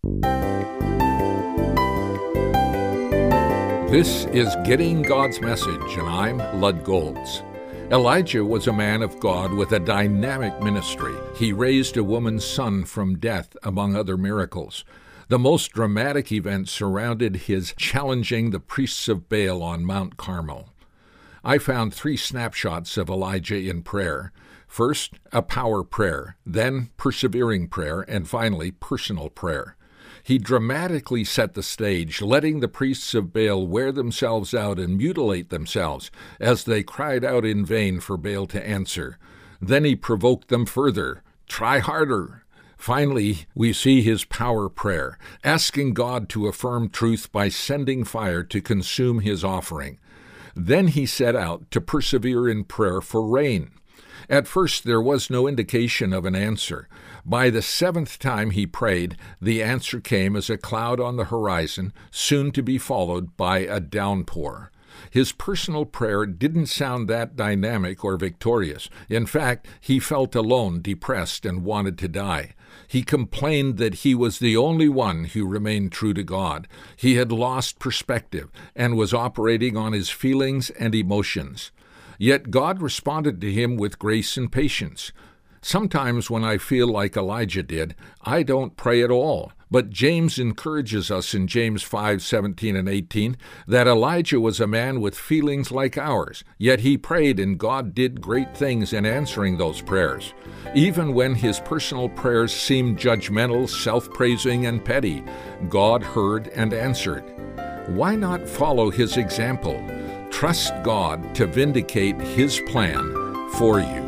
This is Getting God's Message, and I'm Lud Golds. Elijah was a man of God with a dynamic ministry. He raised a woman's son from death, among other miracles. The most dramatic event surrounded his challenging the priests of Baal on Mount Carmel. I found 3 snapshots of Elijah in prayer. First, a power prayer, then persevering prayer, and finally, personal prayer. He dramatically set the stage, letting the priests of Baal wear themselves out and mutilate themselves as they cried out in vain for Baal to answer. Then he provoked them further. Try harder. Finally, we see his power prayer, asking God to affirm truth by sending fire to consume his offering. Then he set out to persevere in prayer for rain. At first, there was no indication of an answer. By the 7th time he prayed, the answer came as a cloud on the horizon, soon to be followed by a downpour. His personal prayer didn't sound that dynamic or victorious. In fact, he felt alone, depressed, and wanted to die. He complained that he was the only one who remained true to God. He had lost perspective and was operating on his feelings and emotions. Yet God responded to him with grace and patience. Sometimes when I feel like Elijah did, I don't pray at all. But James encourages us in James 5:17 and 18 that Elijah was a man with feelings like ours, yet he prayed and God did great things in answering those prayers. Even when his personal prayers seemed judgmental, self-praising, and petty, God heard and answered. Why not follow his example? Trust God to vindicate his plan for you.